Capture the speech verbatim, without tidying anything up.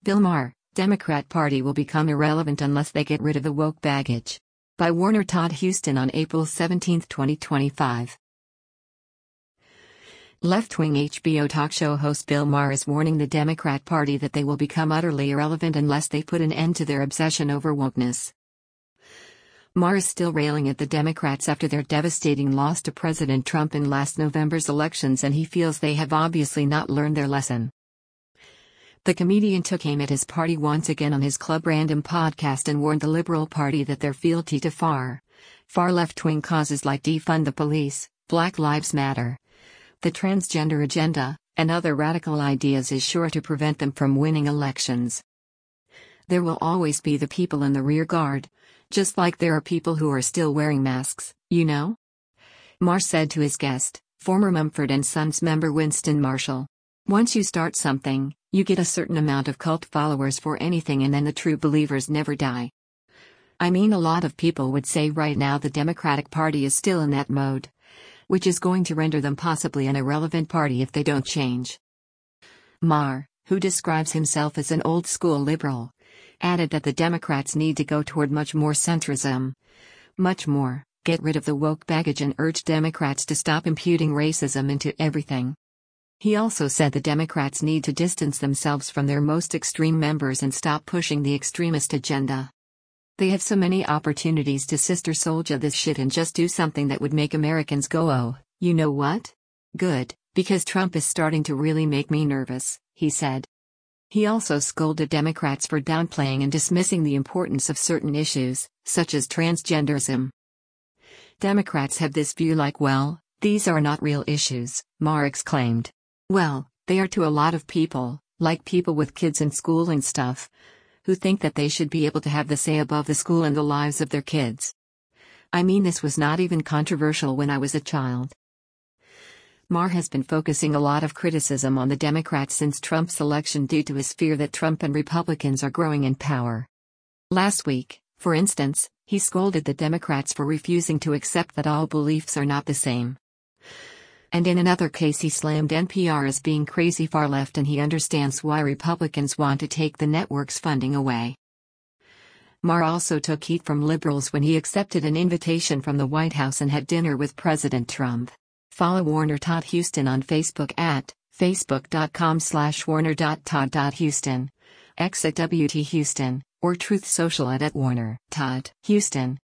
Bill Maher, Democrat Party will become irrelevant unless they get rid of the woke baggage. By Warner Todd Huston on April seventeenth, twenty twenty-five. Left-wing H B O talk show host Bill Maher is warning the Democrat Party that they will become utterly irrelevant unless they put an end to their obsession over wokeness. Maher is still railing at the Democrats after their devastating loss to President Trump in last November's elections, and he feels they have obviously not learned their lesson. The comedian took aim at his party once again on his Club Random podcast and warned the Liberal Party that their fealty to far, far left-wing causes like defund the police, Black Lives Matter, the transgender agenda, and other radical ideas is sure to prevent them from winning elections. There will always be the people in the rear guard, just like there are people who are still wearing masks, you know? Maher said to his guest, former Mumford and Sons member Winston Marshall. Once you start something, you get a certain amount of cult followers for anything, and then the true believers never die. I mean, a lot of people would say right now the Democratic Party is still in that mode, which is going to render them possibly an irrelevant party if they don't change. Maher, who describes himself as an old-school liberal, added that the Democrats need to go toward much more centrism. Much more, get rid of the woke baggage, and urged Democrats to stop imputing racism into everything. He also said the Democrats need to distance themselves from their most extreme members and stop pushing the extremist agenda. They have so many opportunities to sister soldier this shit and just do something that would make Americans go, oh, you know what? Good, because Trump is starting to really make me nervous, he said. He also scolded Democrats for downplaying and dismissing the importance of certain issues, such as transgenderism. Democrats have this view like, well, these are not real issues, Maher exclaimed. Well, they are to a lot of people, like people with kids in school and stuff, who think that they should be able to have the say above the school and the lives of their kids. I mean, this was not even controversial when I was a child. Maher has been focusing a lot of criticism on the Democrats since Trump's election due to his fear that Trump and Republicans are growing in power. Last week, for instance, he scolded the Democrats for refusing to accept that all beliefs are not the same. And in another case he slammed N P R as being crazy far left, and he understands why Republicans want to take the network's funding away. Maher also took heat from liberals when he accepted an invitation from the White House and had dinner with President Trump. Follow Warner Todd Huston on Facebook at facebook.com slash warner.todd.huston, X at W T Huston, or Truth Social at, at Warner Todd Huston.